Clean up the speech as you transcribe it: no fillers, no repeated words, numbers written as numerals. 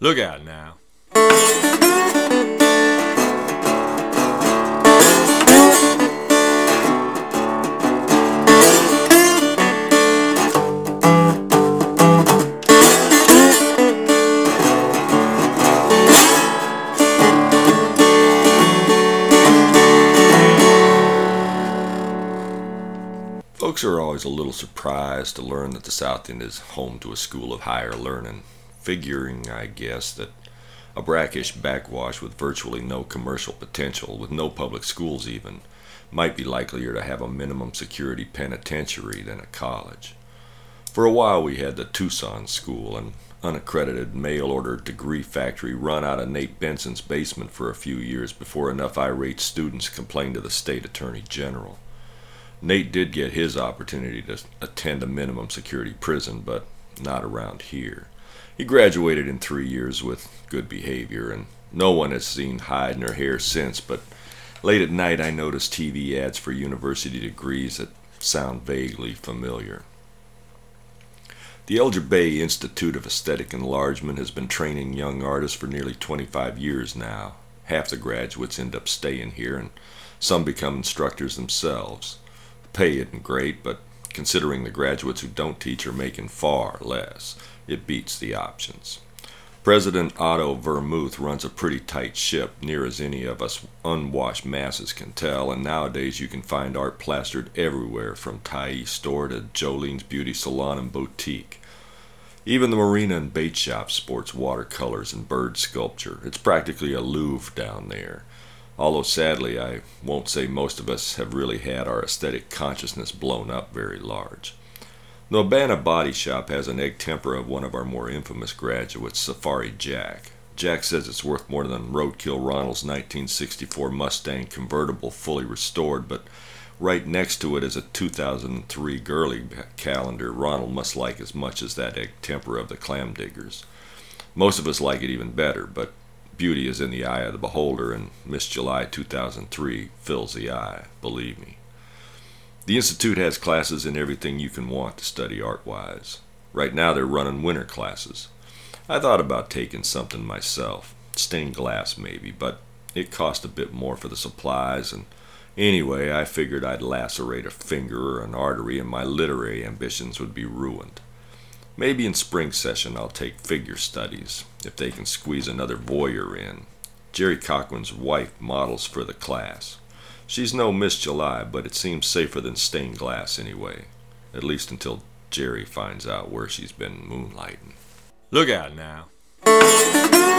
Look out now. Folks are always a little surprised to learn that the South End is home to a school of higher learning, figuring, I guess, that a brackish backwash with virtually no commercial potential, with no public schools even, might be likelier to have a minimum security penitentiary than a college. For a while we had the Tucson School, an unaccredited mail-order degree factory run out of Nate Benson's basement for a few years before enough irate students complained to the state attorney general. Nate did get his opportunity to attend a minimum security prison, but not around here. He graduated in 3 years with good behavior, and no one has seen hide nor hair since, but late at night I notice TV ads for university degrees that sound vaguely familiar. The Elder Bay Institute of Aesthetic Enlargement has been training young artists for nearly 25 years now. Half the graduates end up staying here, and some become instructors themselves. Pay isn't great, but considering the graduates who don't teach are making far less, it beats the options. President Otto Vermuth runs a pretty tight ship, near as any of us unwashed masses can tell, and nowadays you can find art plastered everywhere from Thai store to Jolene's beauty salon and boutique. Even the marina and bait shop sports watercolors and bird sculpture. It's practically a Louvre down there. Although sadly, I won't say most of us have really had our aesthetic consciousness blown up very large. The Urbana Body Shop has an egg tempera of one of our more infamous graduates, Safari Jack. Jack says it's worth more than Roadkill Ronald's 1964 Mustang convertible fully restored, but right next to it is a 2003 girly calendar Ronald must like as much as that egg tempera of the Clam Diggers. Most of us like it even better, but beauty is in the eye of the beholder, and Miss July 2003 fills the eye, believe me. The Institute has classes in everything you can want to study art-wise. Right now they're running winter classes. I thought about taking something myself, stained glass maybe, but it cost a bit more for the supplies, and anyway I figured I'd lacerate a finger or an artery and my literary ambitions would be ruined. Maybe in spring session I'll take figure studies, if they can squeeze another voyeur in. Jerry Cochran's wife models for the class. She's no Miss July, but it seems safer than stained glass anyway. At least until Jerry finds out where she's been moonlighting. Look out now.